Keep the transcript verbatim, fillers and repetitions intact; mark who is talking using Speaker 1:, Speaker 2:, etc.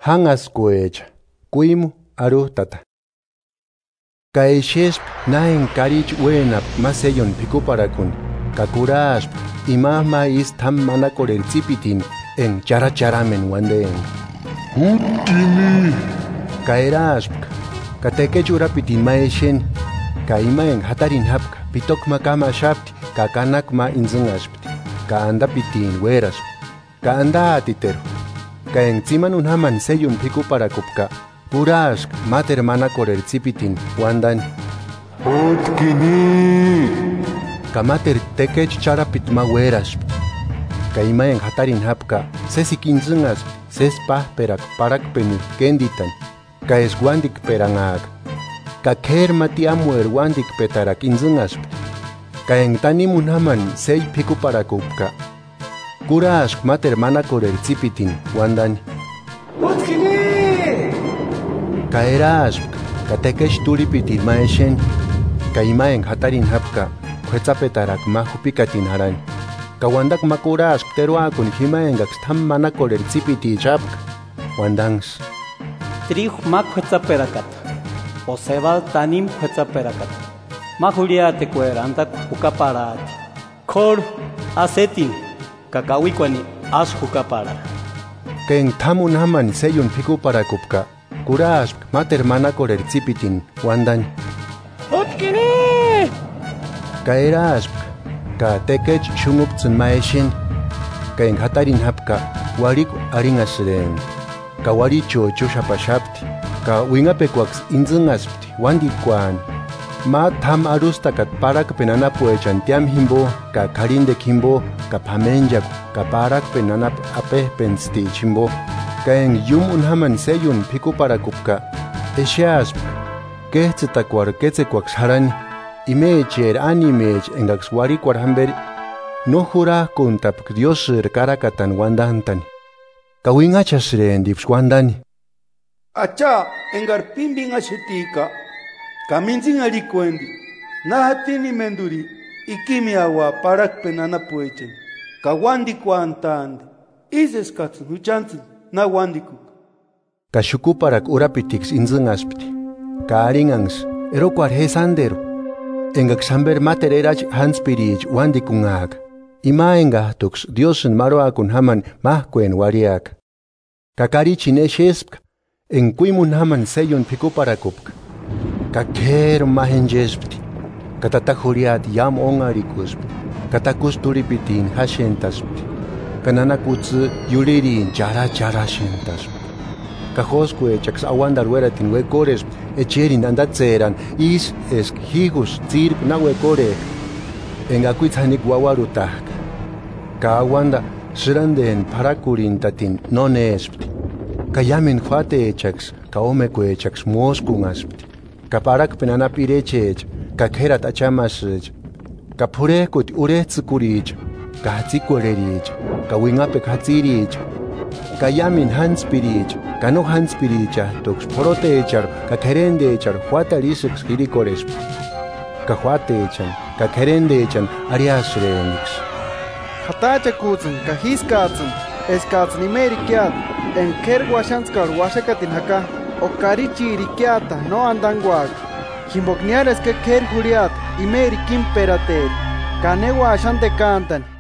Speaker 1: hangas kuecha, kuimu aru tata. Kaeshes naen karich wenap maseyon pikuparakun, kakurash imama is tam manakorel zipitin en chara charamen wandeen.
Speaker 2: Utini.
Speaker 1: Kaerash katekechura pitin maeshen, kaima en hatarin hapka, pitok makama shapti, kakanak ma inzungashpti, kaanda pitin weras, kaanda atiteru, kaen ziman unhaman seyun pikuparakupka, Purash mater mana korel zipitin wandan.
Speaker 2: Utkini.
Speaker 1: Kamater tekech charapit maweras. Kaima en hatarin hapka, sesi kinzungas, ses pahperak parak penu kenditan, ka es wandik perangag. Ka ker matiamuer wandik petarak inzungas. Ka en tanimun haman sei piku parakupka. Kurash mater mana korel zipitin wandan.
Speaker 3: Utkini.
Speaker 1: Kaerash, katekesh turipitin maeshen, kaima en hatarin hapka, kwetsapetarak mahupikatin haran. Kawandak makurash teruakun himaengak tam manakoler zipiti chapk, wandangs.
Speaker 4: Trij mak kwetsaperakat, osebal tanim kwetsaperakat. Mahuliate kuerantak hukaparat. Kor asetin, kakawikwani as hukaparat.
Speaker 1: Ken tamun haman seyun piku para kupka. Kurash mater mana korer zipitin wandan.
Speaker 3: Utkini.
Speaker 1: Kaerash ka tekech shunguptsun maeshin, ka en hatarin hapka warik aringasren, ka waricho chushapashapti, ka wingapekwaks inzungaspti wandikwan, ma tam arustakat parak penana puechan tiam himbo, ka karinde kimbo, ka pamenjak, ka parak penana apehpensti chimbo, kaen yum unhaman seyun piku para kupka, eshiasp, kehtetakwar ketzekwak haran, imecher animech engaks wari kwarhamber, no jura kuntap diosir karakatan wandantan. Kawingachasren dips wandani.
Speaker 5: Acha engar pimbing ashetika, kaminzing alikwendi, nahatini menduri, ikimi awa parak penana puechen, kawandi kwantand, ises katsun huchantzen. Na wandikuk.
Speaker 1: Kashukuparak urapitix inzungaspti. Kaaringangs, erokwar hesandero. Engak samber matererach hanspirich wandikungag. Ima enga tux diosen maroakun haman mahkuen wariak. Kakari chineshespk, en kuimun haman seyun pikuparakupk. Kaker mahenjespti. Katatajuriat yam ongarikuspti. Katakusturipitin hashentaspti. Kananakutsu yuririn chara chara shentas. Kajosque chaks awandar weratin wekores echerin andatzeran is es higus zirp na wekore. Engakuitzanik wawarutak. Ka awanda shranden parakurin tatin nonespt. Kayamin fate chaks kaomekue chaks moskungaspt. Kaparak penana pirechech kakerat achamasech. Kapurekut uretsukurich. Kahatzikorerich, kawingape katzirich, kayamin hanspirich, kano hanspiricha, tox protechar, kakerendechar, huatarisix girikoresp, kahuatechan, kakerendechan, ariasrenix.
Speaker 6: Hatacha kutsun, kahiskatsun, eskatsun imerikiat, en kerguashanskar washakatin haka, o karichi rikiata, no andanguag, himbokniares que kerjuriat, imerikim perater, kanewa ashante cantan.